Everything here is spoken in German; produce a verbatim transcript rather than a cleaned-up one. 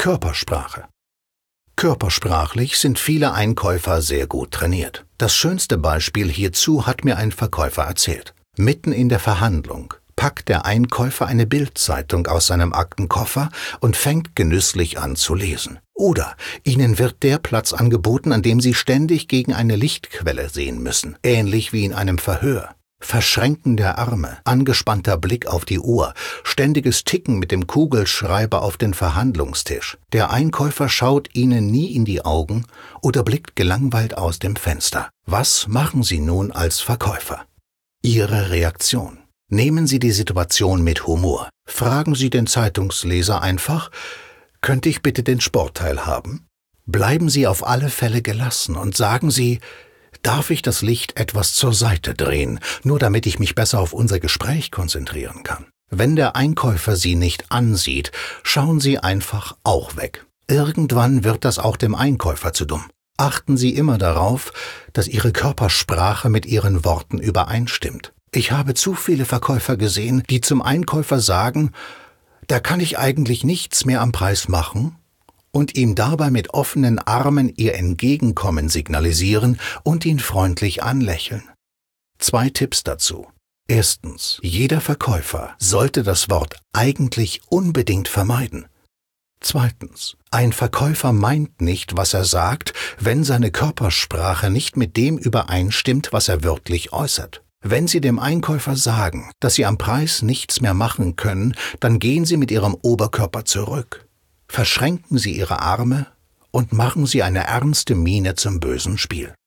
Körpersprache. Körpersprachlich sind viele Einkäufer sehr gut trainiert. Das schönste Beispiel hierzu hat mir ein Verkäufer erzählt. Mitten in der Verhandlung packt der Einkäufer eine Bildzeitung aus seinem Aktenkoffer und fängt genüsslich an zu lesen. Oder Ihnen wird der Platz angeboten, an dem Sie ständig gegen eine Lichtquelle sehen müssen, ähnlich wie in einem Verhör. Verschränken der Arme, angespannter Blick auf die Uhr, ständiges Ticken mit dem Kugelschreiber auf den Verhandlungstisch. Der Einkäufer schaut Ihnen nie in die Augen oder blickt gelangweilt aus dem Fenster. Was machen Sie nun als Verkäufer? Ihre Reaktion. Nehmen Sie die Situation mit Humor. Fragen Sie den Zeitungsleser einfach: Könnte ich bitte den Sportteil haben? Bleiben Sie auf alle Fälle gelassen und sagen Sie: Darf ich das Licht etwas zur Seite drehen, nur damit ich mich besser auf unser Gespräch konzentrieren kann? Wenn der Einkäufer Sie nicht ansieht, schauen Sie einfach auch weg. Irgendwann wird das auch dem Einkäufer zu dumm. Achten Sie immer darauf, dass Ihre Körpersprache mit Ihren Worten übereinstimmt. Ich habe zu viele Verkäufer gesehen, die zum Einkäufer sagen: Da kann ich eigentlich nichts mehr am Preis machen, und ihm dabei mit offenen Armen ihr Entgegenkommen signalisieren und ihn freundlich anlächeln. Zwei Tipps dazu. Erstens, jeder Verkäufer sollte das Wort eigentlich unbedingt vermeiden. Zweitens, ein Verkäufer meint nicht, was er sagt, wenn seine Körpersprache nicht mit dem übereinstimmt, was er wörtlich äußert. Wenn Sie dem Einkäufer sagen, dass Sie am Preis nichts mehr machen können, dann gehen Sie mit Ihrem Oberkörper zurück. Verschränken Sie Ihre Arme und machen Sie eine ernste Miene zum bösen Spiel.